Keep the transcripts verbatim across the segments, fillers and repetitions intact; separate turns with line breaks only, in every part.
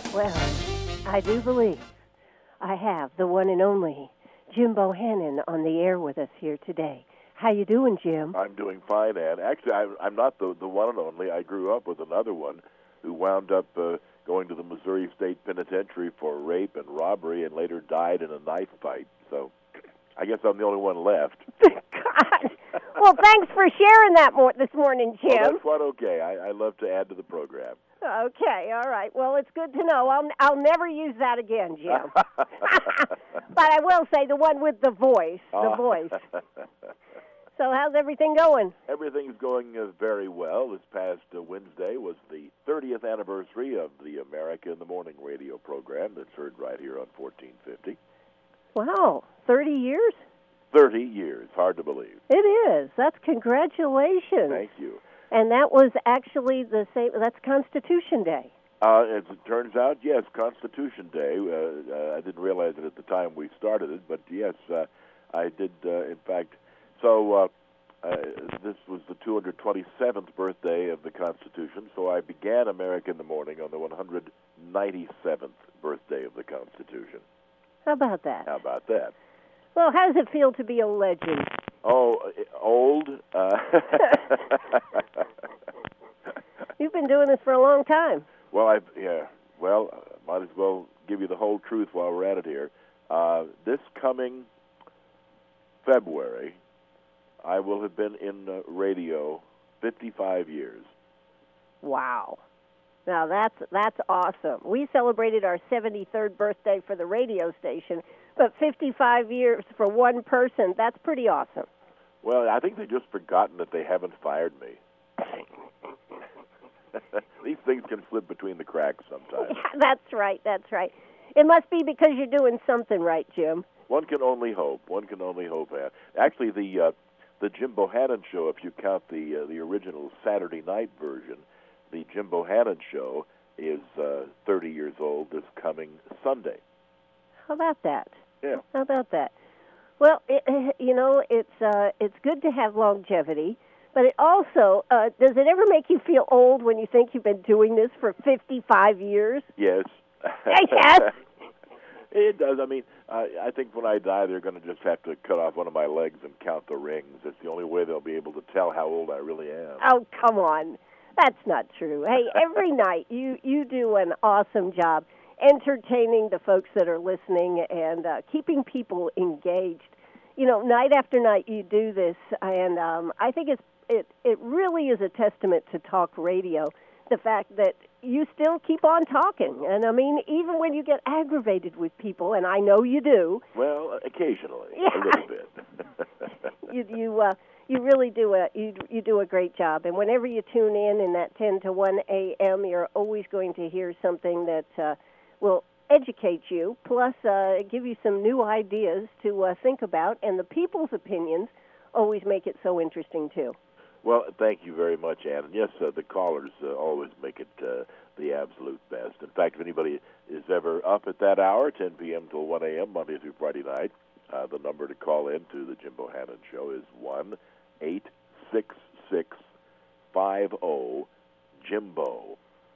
Well, I do believe I have the one and only Jim Bohannon on the air with us here today. How you doing, Jim?
I'm doing fine, Ann. Actually, I, I'm not the, the one and only. I grew up with another one who wound up uh, going to the Missouri State Penitentiary for rape and robbery and later died in a knife fight. So I guess I'm the only one left.
God. Well, thanks for sharing that more this morning, Jim.
Well, that's quite okay. I, I love to add to the program.
Okay, all right. Well, it's good to know. I'll I'll never use that again, Jim. But I will say the one with the voice, the
Uh.
voice. So how's everything going?
Everything's going uh, very well. This past uh, Wednesday was the thirtieth anniversary of the America in the Morning radio program that's heard right here on fourteen fifty.
Wow, thirty years?
thirty years. Hard to believe.
It is. That's congratulations.
Thank you.
And that was actually the same, that's Constitution Day.
Uh, as it turns out, yes, Constitution Day. Uh, uh, I didn't realize it at the time we started it, but yes, uh, I did, uh, in fact. So uh, uh, this was the two hundred twenty-seventh birthday of the Constitution, so I began America in the Morning on the one hundred ninety-seventh birthday of the Constitution.
How about that?
How about that?
Well, how does it feel to be a legend?
Oh, old? Uh,
You've been doing this for a long time.
well, I yeah. Well, uh, might as well give you the whole truth while we're at it here. Uh, this coming February, I will have been in uh, radio fifty-five years.
Wow. Now, that's that's awesome. We celebrated our seventy-third birthday for the radio station, but fifty-five years for one person, that's pretty awesome.
Well, I think they've just forgotten that they haven't fired me. These things can slip between the cracks sometimes.
Yeah, that's right, that's right. It must be because you're doing something right, Jim.
One can only hope. One can only hope. Ann. Actually, the uh, the Jim Bohannon Show, if you count the uh, the original Saturday night version, the Jim Bohannon Show is uh, thirty years old this coming Sunday.
How about that?
Yeah.
How about that? Well, it, you know, it's uh, it's good to have longevity, but it also, uh, does it ever make you feel old when you think you've been doing this for fifty-five years?
Yes.
Yes.
It does. I mean, I, I think when I die, they're going to just have to cut off one of my legs and count the rings. It's the only way they'll be able to tell how old I really am.
Oh, come on. That's not true. Hey, every night you, you do an awesome job entertaining the folks that are listening and uh, keeping people engaged. You know, night after night you do this, and um, I think it's, it, it really is a testament to talk radio, the fact that you still keep on talking. And, I mean, even when you get aggravated with people, and I know you do.
Well, occasionally,
Yeah.
a little bit.
you you uh, you really do a you you do a great job. And whenever you tune in in that ten to one a.m., you're always going to hear something that uh, will educate you, plus uh, give you some new ideas to uh, think about. And the people's opinions always make it so interesting too.
Well, thank you very much, Ann. And yes, uh, the callers uh, always make it uh, the absolute best. In fact, if anybody is ever up at that hour, ten p.m. till one a.m., Monday through Friday night, uh, the number to call in to the Jim Bohannon Show is one eight six six five zero Jimbo.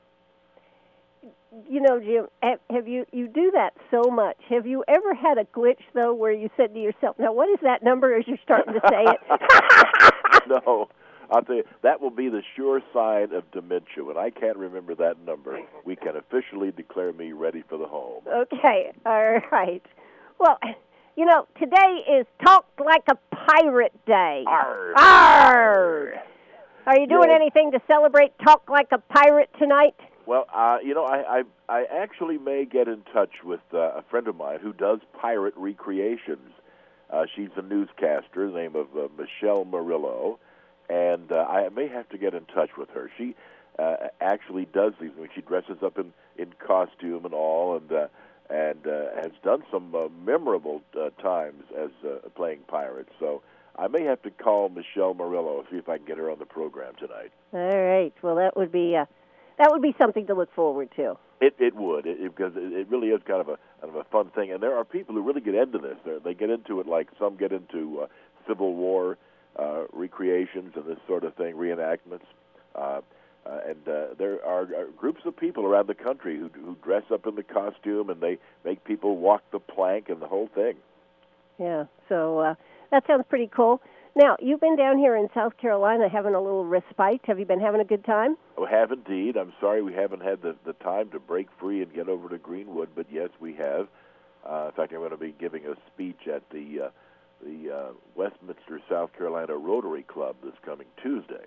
You know, Jim, have, have you you do that so much. Have you ever had a glitch, though, where you said to yourself, now, what is that number as you're starting to say it?
No. I'll tell you, that will be the sure sign of dementia. When I can't remember that number, we can officially declare me ready for the home.
Okay, all right. Well, you know, today is Talk Like a Pirate Day.
Arr.
Arr. Are you doing
Yes.
anything to celebrate Talk Like a Pirate tonight?
Well, uh, you know, I, I I actually may get in touch with uh, a friend of mine who does pirate recreations. Uh, she's a newscaster, the name of uh, Michelle Murillo, and uh, I may have to get in touch with her. She uh, actually does these. I mean, she dresses up in, in costume and all, and uh, and uh, has done some uh, memorable uh, times as uh, playing pirates. So I may have to call Michelle Murillo and see if I can get her on the program tonight.
All right. Well, that would be uh, that would be something to look forward to.
It it would it, it, because it, it really is kind of a kind of a fun thing, and there are people who really get into this. They're, they get into it like some get into uh, Civil War uh, recreations and this sort of thing, reenactments. Uh, Uh, and uh, there are, are groups of people around the country who, who dress up in the costume, and they make people walk the plank and the whole thing.
Yeah, so uh, that sounds pretty cool. Now, you've been down here in South Carolina having a little respite. Have you been having a good time?
Oh, have indeed. I'm sorry we haven't had the, the time to break free and get over to Greenwood, but yes, we have. Uh, in fact, I'm going to be giving a speech at the uh, the uh, Westminster, South Carolina Rotary Club this coming Tuesday.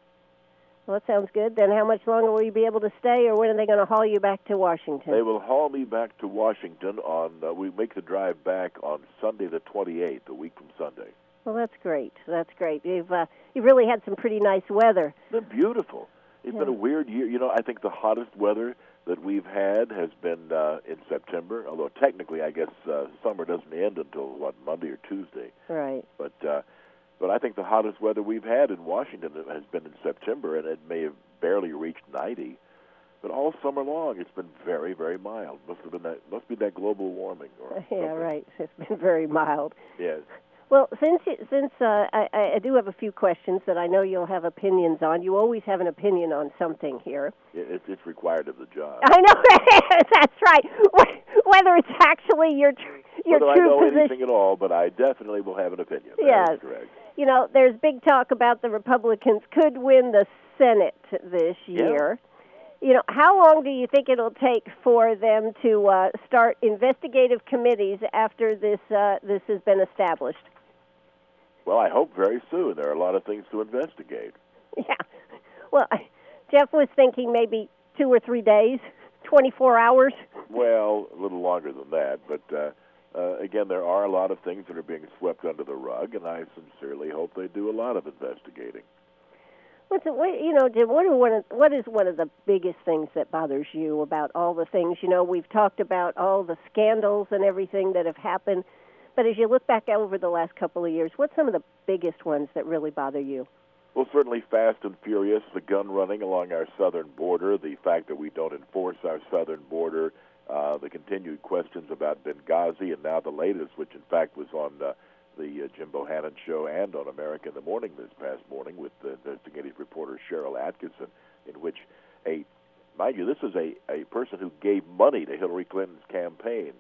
Well, that sounds good. Then how much longer will you be able to stay, or when are they going to haul you back to Washington?
They will haul me back to Washington on, uh, we make the drive back on Sunday the twenty-eighth, a week from Sunday.
Well, that's great. That's great. You've uh, you've really had some pretty nice weather.
It's been beautiful. It's
yeah.
been a weird year. You know, I think the hottest weather that we've had has been uh, in September, although technically I guess uh, summer doesn't end until, what, Monday or Tuesday.
Right.
But uh, but I think the hottest weather we've had in Washington has been in September, and it may have barely reached ninety. But all summer long, it's been very, very mild. Must have been that. Must be that global warming. Or
yeah,
something.
right. It's been very mild.
Yes.
Well, since since uh, I, I do have a few questions that I know you'll have opinions on. You always have an opinion on something here.
It, it's required of the job.
I know. That's right. Whether it's actually your your
Whether
true
I know
position.
anything at all, but I definitely will have an opinion.
Yes.
That is correct.
You know, there's big talk about the Republicans could win the Senate this year.
Yeah.
You know, how long do you think it'll take for them to uh, start investigative committees after this uh, this has been established?
Well, I hope very soon. There are a lot of things to investigate.
Yeah. Well, Jeff was thinking maybe two or three days, twenty-four hours.
Well, a little longer than that. But, uh, uh, again, there are a lot of things that are being swept under the rug, and I sincerely hope they do a lot of investigating.
What's it, what, you know, Jim, what, are one of, what is one of the biggest things that bothers you about all the things? You know, we've talked about all the scandals and everything that have happened. But as you look back over the last couple of years, what's some of the biggest ones that really bother you?
Well, certainly Fast and Furious, the gun running along our southern border, the fact that we don't enforce our southern border, uh, the continued questions about Benghazi, and now the latest, which in fact was on uh, the uh, Jim Bohannon show and on America in the Morning this past morning with the investigative reporter Cheryl Atkinson, in which a, mind you, this is a, a person who gave money to Hillary Clinton's campaign,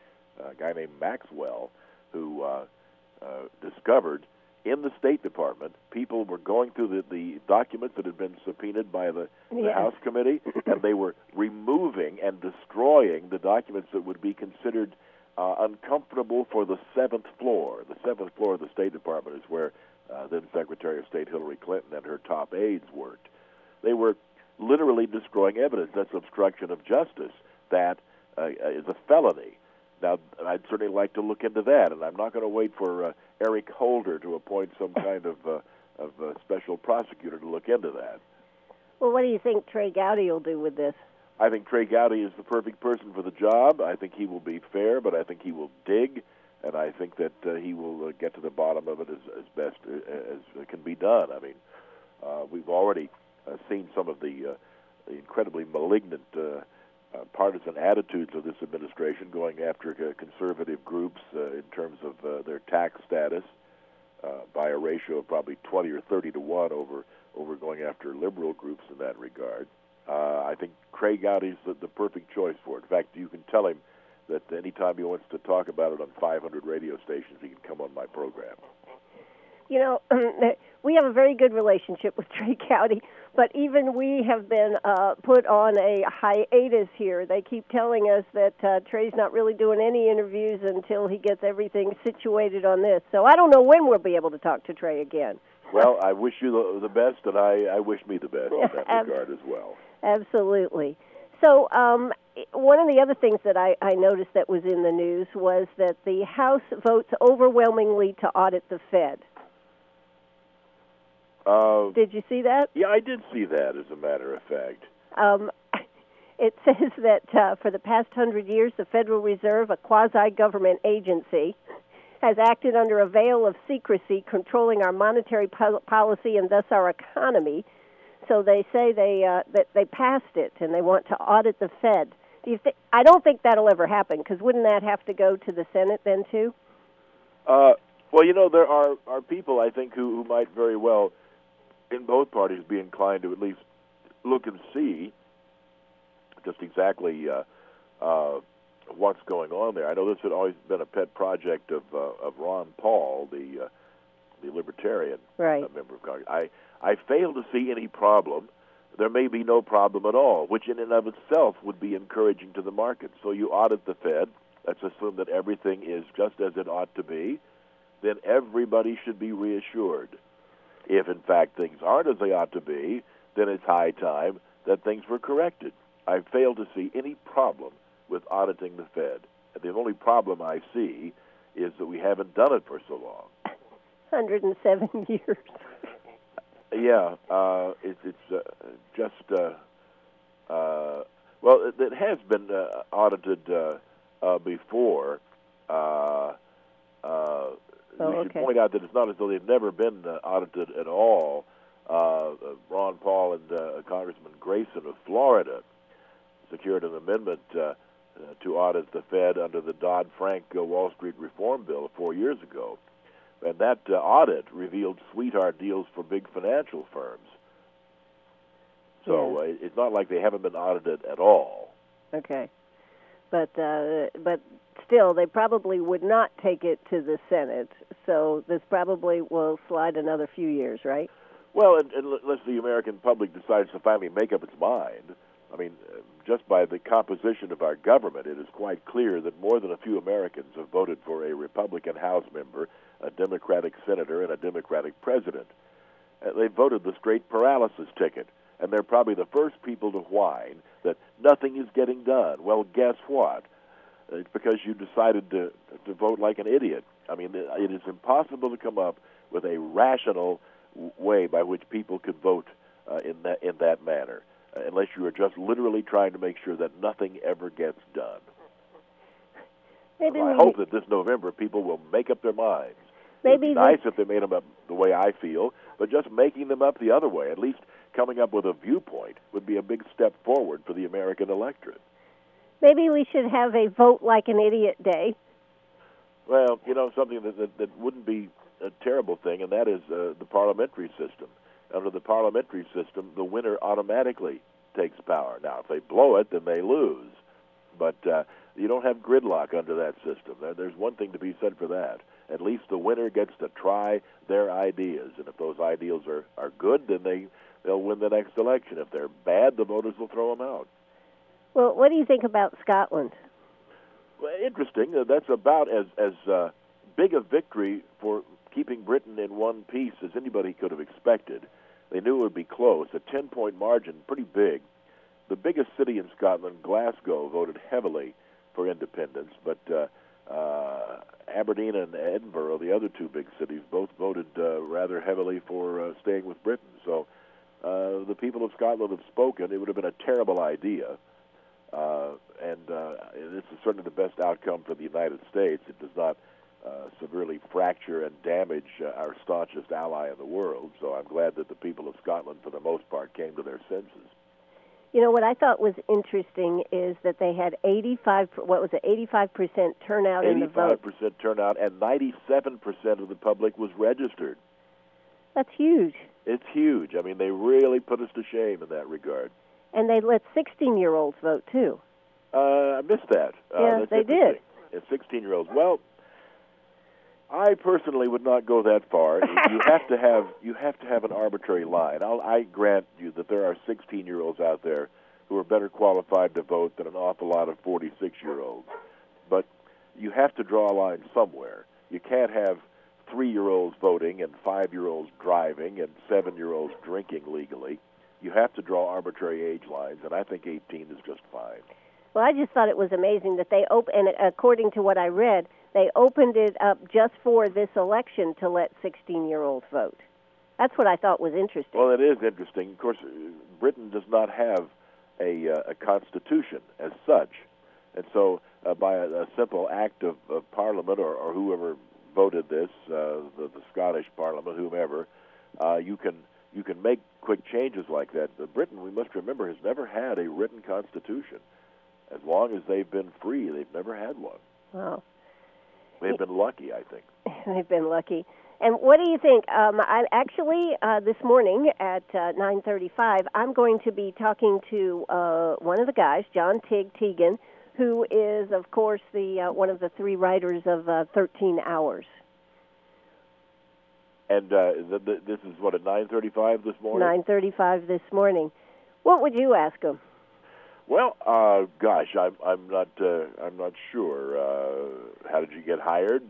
a guy named Maxwell, who uh, uh, discovered in the State Department people were going through the, the documents that had been subpoenaed by the, the
Yes.
House Committee, and they were removing and destroying the documents that would be considered uh, uncomfortable for the seventh floor. The seventh floor of the State Department is where uh, then Secretary of State Hillary Clinton and her top aides worked. They were literally destroying evidence. That's obstruction of justice. That uh, is a felony. Now, I'd certainly like to look into that, and I'm not going to wait for uh, Eric Holder to appoint some kind of uh, of uh, special prosecutor to look into that.
Well, what do you think Trey Gowdy will do with this?
I think Trey Gowdy is the perfect person for the job. I think he will be fair, but I think he will dig, and I think that uh, he will uh, get to the bottom of it as, as best uh, as can be done. I mean, uh, we've already uh, seen some of the, uh, the incredibly malignant uh, Uh, partisan attitudes of this administration going after uh, conservative groups uh, in terms of uh, their tax status uh, by a ratio of probably twenty or thirty to one over over going after liberal groups in that regard. Uh, I think Craig Gowdy's the, the perfect choice for it. In fact, you can tell him that anytime he wants to talk about it on five hundred radio stations, he can come on my program.
You know, we have a very good relationship with Trey Gowdy, but even we have been uh, put on a hiatus here. They keep telling us that uh, Trey's not really doing any interviews until he gets everything situated on this. So I don't know when we'll be able to talk to Trey again.
Well, I wish you the, the best, and I, I wish me the best in that
Ab-
regard as well.
Absolutely. So um, one of the other things that I, I noticed that was in the news was that the House votes overwhelmingly to audit the Fed.
Uh,
Did you see that?
Yeah, I did see that, as a matter of fact.
Um, it says that uh, for the past hundred years, the Federal Reserve, a quasi-government agency, has acted under a veil of secrecy, controlling our monetary po- policy and thus our economy. So they say they uh, that they passed it, and they want to audit the Fed. Do you th- I don't think that'll ever happen, because wouldn't that have to go to the Senate then, too?
Uh, well, you know, there are, are people, I think, who, who might very well, in both parties, be inclined to at least look and see just exactly uh, uh, what's going on there. I know this had always been a pet project of uh, of Ron Paul, the uh, the Libertarian
right.
uh, member of Congress. I I fail to see any problem. There may be no problem at all, which in and of itself would be encouraging to the market. So you audit the Fed. Let's assume that everything is just as it ought to be. Then everybody should be reassured. If, in fact, things aren't as they ought to be, then it's high time that things were corrected. I fail to see any problem with auditing the Fed. And the only problem I see is that we haven't done it for so long.
one hundred seven years.
Yeah, uh, it, it's uh, just, uh, uh, well, it, it has been uh, audited uh, uh, before. Uh, uh,
Oh,
we should
okay.
point out that it's not as though they've never been uh, audited at all. Uh, Ron Paul and uh, Congressman Grayson of Florida secured an amendment uh, uh, to audit the Fed under the Dodd-Frank uh, Wall Street Reform Bill four years ago. And that uh, audit revealed sweetheart deals for big financial firms. So
Yeah.
uh, it's not like they haven't been audited at all.
Okay. But uh, but still, they probably would not take it to the Senate. So this probably will slide another few years, right?
Well, and, and unless the American public decides to finally make up its mind, I mean, uh, just by the composition of our government, it is quite clear that more than a few Americans have voted for a Republican House member, a Democratic senator, and a Democratic president. Uh, they voted the straight paralysis ticket, and they're probably the first people to whine that nothing is getting done. Well, guess what? It's because you decided to to vote like an idiot. I mean, it is impossible to come up with a rational way by which people could vote uh, in that in that manner, uh, unless you are just literally trying to make sure that nothing ever gets done.
Maybe
So I
we,
hope that this November people will make up their minds.
maybe
It would be nice if they made them up the way I feel, but just making them up the other way, at least coming up with a viewpoint, would be a big step forward for the American electorate.
maybe we should have a vote like an idiot day.
Well, you know, something that, that, that wouldn't be a terrible thing, and that is uh, the parliamentary system. Under the parliamentary system, the winner automatically takes power. Now, if they blow it, then they lose. But uh, you don't have gridlock under that system. There, there's one thing to be said for that. At least the winner gets to try their ideas, and if those ideas are, are good, then they, they'll win the next election. If they're bad, the voters will throw them out.
Well, what do you think about Scotland?
Well, interesting. Uh, that's about as, as uh, big a victory for keeping Britain in one piece as anybody could have expected. They knew it would be close. A ten-point margin, pretty big. The biggest city in Scotland, Glasgow, voted heavily for independence, but uh, uh, Aberdeen and Edinburgh, the other two big cities, both voted uh, rather heavily for uh, staying with Britain. So uh, the people of Scotland have spoken. It would have been a terrible idea, uh, and uh, this is certainly the best outcome for the United States. It does not uh, severely fracture and damage uh, our staunchest ally in the world. So I'm glad that the people of Scotland, for the most part, came to their senses.
You know, what I thought was interesting is that they had eighty-five, what was it, eighty-five percent turnout in the vote.
eighty-five percent turnout, and ninety-seven percent of the public was registered.
That's huge.
It's huge. I mean, they really put us to shame in that regard.
And they let sixteen-year-olds vote, too.
Uh, I missed that. Uh,
Yeah,
that's
they did.
And sixteen-year-olds. Well, I personally would not go that far. you have to have you have to have an arbitrary line. I'll, I grant you that there are sixteen-year-olds out there who are better qualified to vote than an awful lot of forty-six-year-olds. But you have to draw a line somewhere. You can't have three-year-olds voting and five-year-olds driving and seven-year-olds drinking legally. You have to draw arbitrary age lines, and I think eighteen is just fine.
Well, I just thought it was amazing that they opened, and according to what I read, they opened it up just for this election to let sixteen-year-olds vote. That's what I thought was interesting.
Well, it is interesting. Of course, Britain does not have a, uh, a constitution as such, and so uh, by a, a simple act of, of Parliament or, or whoever voted this, uh, the, the Scottish Parliament, whomever, uh, you can you can make quick changes like that. But Britain, we must remember, has never had a written constitution. As long as they've been free, they've never had one.
Wow.
They've been lucky, I think.
They've been lucky. And what do you think? Um, I actually uh, this morning at uh, nine thirty-five, I'm going to be talking to uh, one of the guys, John Tig Teagan, who is, of course, the uh, one of the three writers of uh, thirteen hours.
And uh, th- th- this is what, at nine thirty-five this morning?
nine thirty-five this morning. What would you ask him?
Well, uh, gosh, I'm I'm not uh, I'm not sure. Uh, how did you get hired?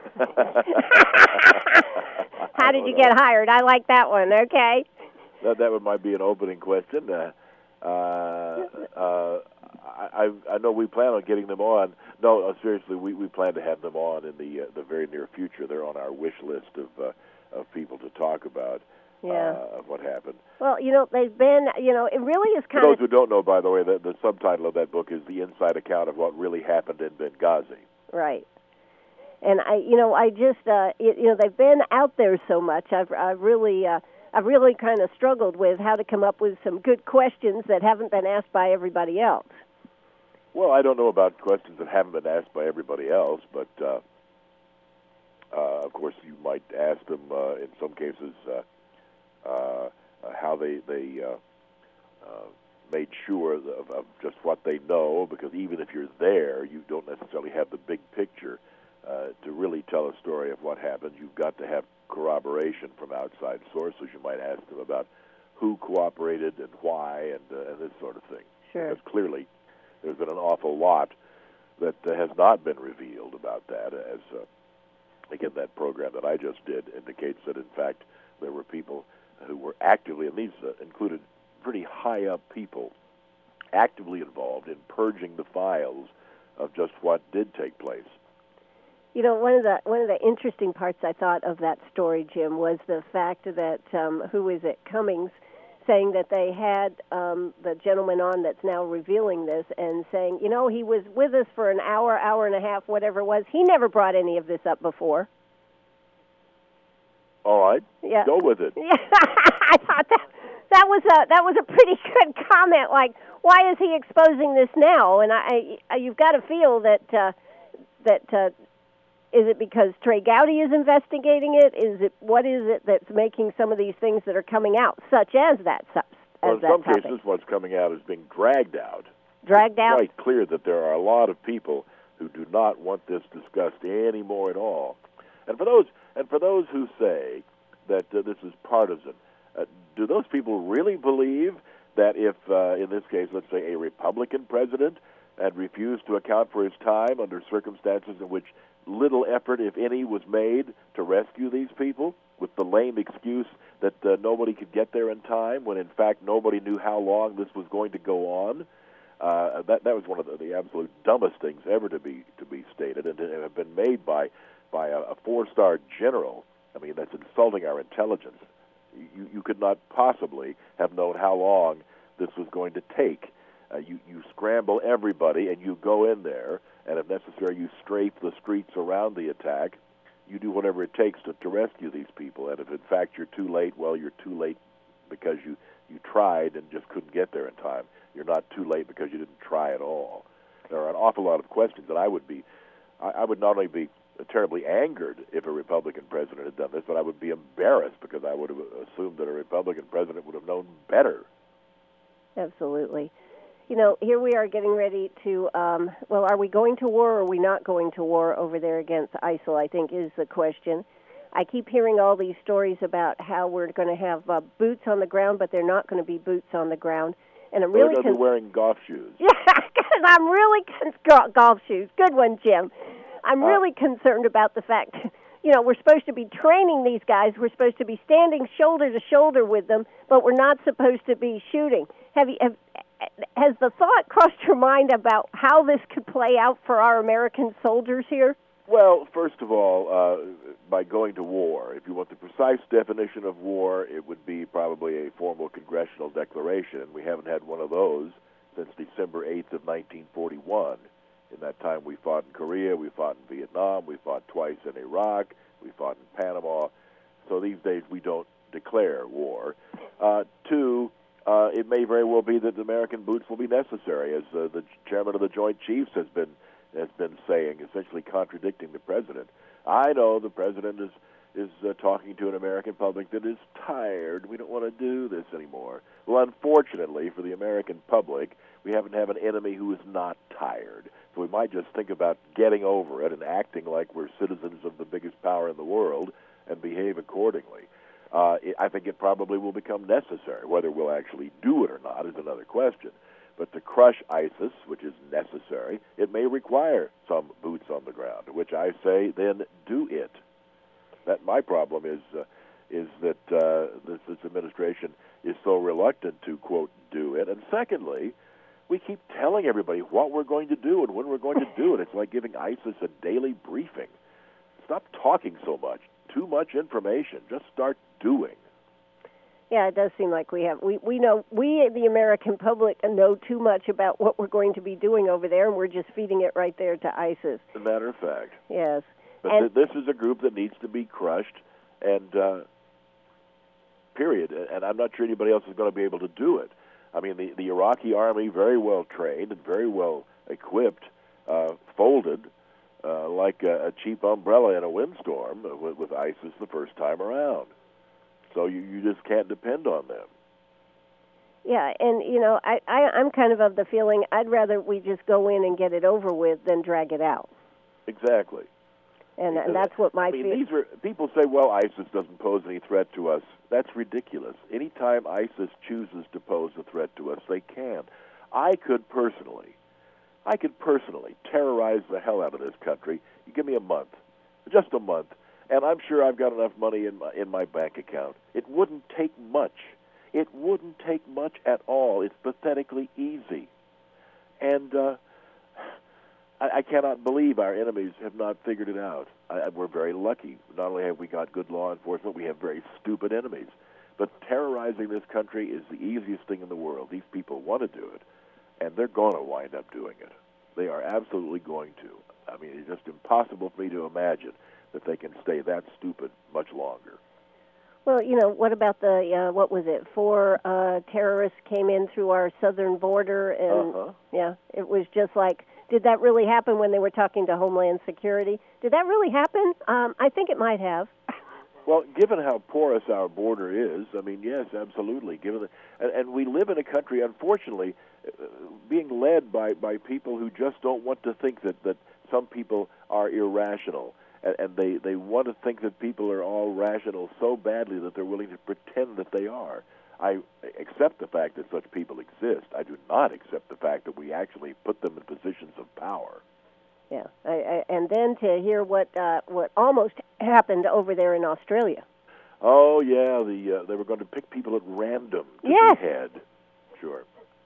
How did you know. get hired? I like that one. Okay.
That that might be an opening question. Uh, uh, uh, I I know we plan on getting them on. No, uh, seriously, we, we plan to have them on in the uh, the very near future. They're on our wish list of uh, of people to talk about.
Yeah.
Uh, of what happened.
Well, you know, they've been, you know, it really is kind
For
of...
those who don't know, by the way, the, the subtitle of that book is The Inside Account of What Really Happened in Benghazi.
Right. And, I, you know, I just, uh, it, you know, they've been out there so much. I've, I've really, uh, I've really kind of struggled with how to come up with some good questions that haven't been asked by everybody else.
Well, I don't know about questions that haven't been asked by everybody else, but, uh, uh, of course, you might ask them, uh, in some cases, uh, Uh, uh, how they they uh, uh, made sure of, of just what they know, because even if you're there, you don't necessarily have the big picture uh, to really tell a story of what happened. You've got to have corroboration from outside sources. You might ask them about who cooperated and why and, uh, and this sort of thing.
Sure.
Because clearly there's been an awful lot that uh, has not been revealed about that, as, uh, again, that program that I just did indicates that, in fact, there were people who were actively, and these uh, included pretty high-up people, actively involved in purging the files of just what did take place.
You know, one of the one of the interesting parts I thought of that story, Jim, was the fact that um, who is it, Cummings, saying that they had um, the gentleman on that's now revealing this and saying, you know, he was with us for an hour, hour and a half, whatever it was. He never brought any of this up before.
All right,
yeah.
Go with it.
Yeah, I thought that that was a that was a pretty good comment. Like, why is he exposing this now? And I, I you've got to feel that uh, that uh, is it because Trey Gowdy is investigating it? Is it what is it that's making some of these things that are coming out, such as that? As
well, in
that
some
topic?
cases, what's coming out is being dragged out.
Dragged out.
It's quite clear that there are a lot of people who do not want this discussed anymore at all. And for those and for those who say that uh, this is partisan, uh, do those people really believe that if, uh, in this case, let's say a Republican president had refused to account for his time under circumstances in which little effort, if any, was made to rescue these people, with the lame excuse that uh, nobody could get there in time, when in fact nobody knew how long this was going to go on? Uh, that that was one of the, the absolute dumbest things ever to be to be stated, and to have been made by by a, a four-star general. I mean, that's insulting our intelligence. You, you could not possibly have known how long this was going to take. Uh, you, you scramble everybody, and you go in there, and if necessary, you strafe the streets around the attack. You do whatever it takes to, to rescue these people, and if in fact you're too late, well, you're too late because you, you tried and just couldn't get there in time. You're not too late because you didn't try at all. There are an awful lot of questions that I would be, I, I would not only be terribly angered if a Republican president had done this, but I would be embarrassed because I would have assumed that a Republican president would have known better.
Absolutely. You know, here we are getting ready to, um, well, are we going to war or are we not going to war over there against ISIL, I think is the question. I keep hearing all these stories about how we're going to have uh, boots on the ground, but they're not going to be boots on the ground. And I'm really
They're going to
con-
be wearing golf shoes.
Yeah, because I'm really con- golf shoes. Good one, Jim. I'm really uh, concerned about the fact, you know, we're supposed to be training these guys. We're supposed to be standing shoulder to shoulder with them, but we're not supposed to be shooting. Have you, have, has the thought crossed your mind about how this could play out for our American soldiers here?
Well, first of all, uh, by going to war, if you want the precise definition of war, it would be probably a formal congressional declaration, and we haven't had one of those since December eighth of nineteen forty-one. In that time, we fought in Korea, we fought in Vietnam, we fought twice in Iraq, we fought in Panama. So these days, we don't declare war. Uh, two, uh, it may very well be that the American boots will be necessary, as uh, the chairman of the Joint Chiefs has been has been saying, essentially contradicting the president. I know the president is is uh, talking to an American public that is tired. We don't want to do this anymore. Well, unfortunately for the American public, we happen to have an enemy who is not tired. So we might just think about getting over it and acting like we're citizens of the biggest power in the world and behave accordingly. Uh, it, I think it probably will become necessary. Whether we'll actually do it or not is another question. But to crush ISIS, which is necessary, it may require some boots on the ground, which I say then do it. That my problem is uh, is that uh, this, this administration is so reluctant to, quote, do it. And secondly, we keep telling everybody what we're going to do and when we're going to do it. It's like giving ISIS a daily briefing. Stop talking so much. Too much information. Just start doing.
Yeah, it does seem like we have. We, we know, we, the American public, know too much about what we're going to be doing over there, and we're just feeding it right there to ISIS.
As a matter of fact.
Yes.
But
and,
th- this is a group that needs to be crushed, and uh, period. And I'm not sure anybody else is going to be able to do it. I mean, the, the Iraqi army, very well trained and very well equipped, uh, folded uh, like a, a cheap umbrella in a windstorm with, with ISIS the first time around. So you, you just can't depend on them.
Yeah, and, you know, I, I, I'm kind of of the feeling I'd rather we just go in and get it over with than drag it out.
Exactly.
And, and that's what my
I mean,
feel.
these are, people say, well, ISIS doesn't pose any threat to us. That's ridiculous. Anytime ISIS chooses to pose a threat to us, they can. I could personally, I could personally terrorize the hell out of this country. You give me a month, just a month, and I'm sure I've got enough money in my, in my bank account. It wouldn't take much. It wouldn't take much at all. It's pathetically easy. And uh, I, I cannot believe our enemies have not figured it out. I, we're very lucky. Not only have we got good law enforcement, we have very stupid enemies. But terrorizing this country is the easiest thing in the world. These people want to do it, and they're going to wind up doing it. They are absolutely going to. I mean, it's just impossible for me to imagine that they can stay that stupid much longer.
Well, you know, what about the, uh, what was it, four uh, terrorists came in through our southern border, and,
uh-huh.
yeah, it was just like, did that really happen when they were talking to Homeland Security? Did that really happen? Um, I think it might have.
Well, given how porous our border is, I mean, yes, absolutely. Given the, and, and we live in a country, unfortunately, uh, being led by, by people who just don't want to think that, that some people are irrational. And, and they, they want to think that people are all rational so badly that they're willing to pretend that they are. I accept the fact that such people exist. I do not accept the fact that we actually put them in positions of power.
Yeah, I, I, and then to hear what uh, what almost happened over there in Australia.
Oh yeah, the uh, they were going to pick people at random to
yes.
behead. Sure.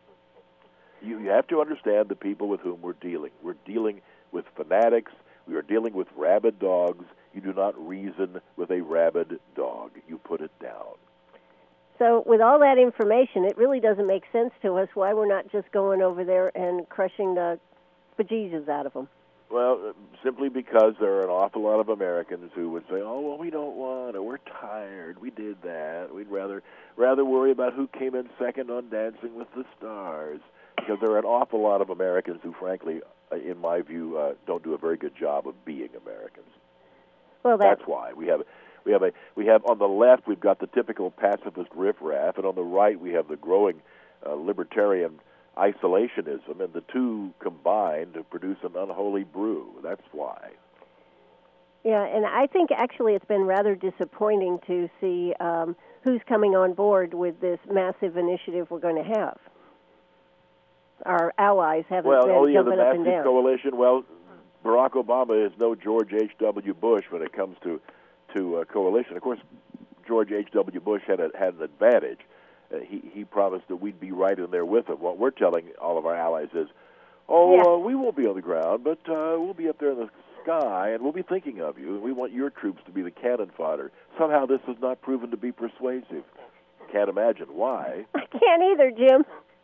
You, you have to understand the people with whom we're dealing. We're dealing with fanatics. We are dealing with rabid dogs. You do not reason with a rabid dog. You put it down.
So with all that information, it really doesn't make sense to us why we're not just going over there and crushing the bejesus out of them.
Well, simply because there are an awful lot of Americans who would say, oh, well, we don't want it. We're tired. We did that. We'd rather rather worry about who came in second on Dancing with the Stars. Because there are an awful lot of Americans who, frankly, in my view, uh, don't do a very good job of being Americans.
Well, that's,
that's why we have we have a we have on the left we've got the typical pacifist riffraff, and on the right we have the growing uh, libertarian isolationism, and the two combine to produce an unholy brew. That's why.
Yeah, and I think actually it's been rather disappointing to see um, who's coming on board with this massive initiative we're going to have. Our allies haven't
well,
been
oh, yeah,
jumping
the
up and
massive
down.
coalition. Well, Barack Obama is no George H W. Bush when it comes to to uh, coalition. Of course, George H W. Bush had a, had an advantage. Uh, he he promised that we'd be right in there with him. What we're telling all of our allies is, oh,
yeah.
uh, we won't be on the ground, but uh, we'll be up there in the sky, and we'll be thinking of you. And we want your troops to be the cannon fodder. Somehow, this has not proven to be persuasive. Can't imagine why.
I can't either, Jim.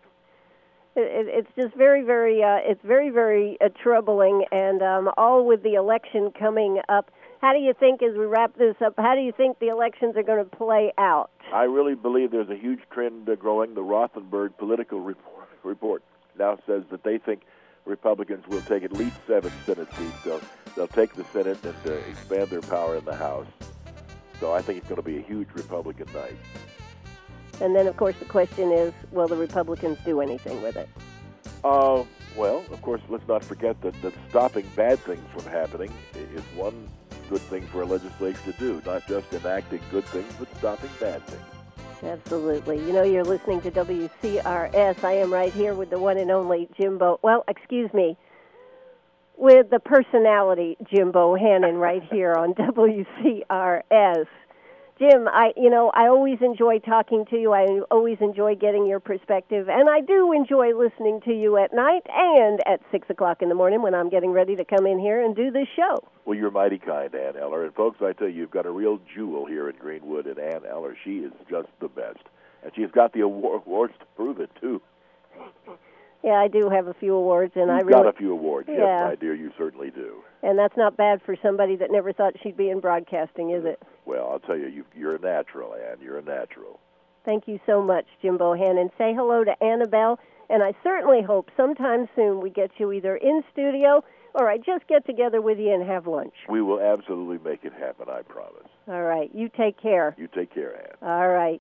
It, it's just very, very, uh, it's very, very uh, troubling, and um, all with the election coming up. How do you think, as we wrap this up, how do you think the elections are going to play out?
I really believe there's a huge trend uh, growing. The Rothenberg political report, report now says that they think Republicans will take at least seven Senate seats. They'll, they'll take the Senate and uh, expand their power in the House. So I think it's going to be a huge Republican night.
And then, of course, the question is, will the Republicans do anything with it?
Uh, well, of course, let's not forget that, that stopping bad things from happening is one good thing for a legislature to do, not just enacting good things, but stopping bad things.
Absolutely. You know, you're listening to W C R S. I am right here with the one and only Jimbo. Well, excuse me, with the personality Jim Bohannon right here on W C R S. Jim, I you know, I always enjoy talking to you. I always enjoy getting your perspective, and I do enjoy listening to you at night and at six o'clock in the morning when I'm getting ready to come in here and do this show.
Well, you're mighty kind, Ann Eller. And, folks, I tell you, you've got a real jewel here in Greenwood, and Ann Eller, she is just the best. And she's got the awards to prove it, too.
Yeah, I do have a few awards, and
You've
I really
got a few awards,
yeah.
yes, my dear, you certainly do.
And that's not bad for somebody that never thought she'd be in broadcasting, is it?
Well, I'll tell you, you you're a natural, Ann. You're a natural.
Thank you so much, Jim Bohannon. Say hello to Annabelle, and I certainly hope sometime soon we get you either in studio or I just get together with you and have lunch.
We will absolutely make it happen, I promise.
All right. You take care.
You take care, Ann.
All right.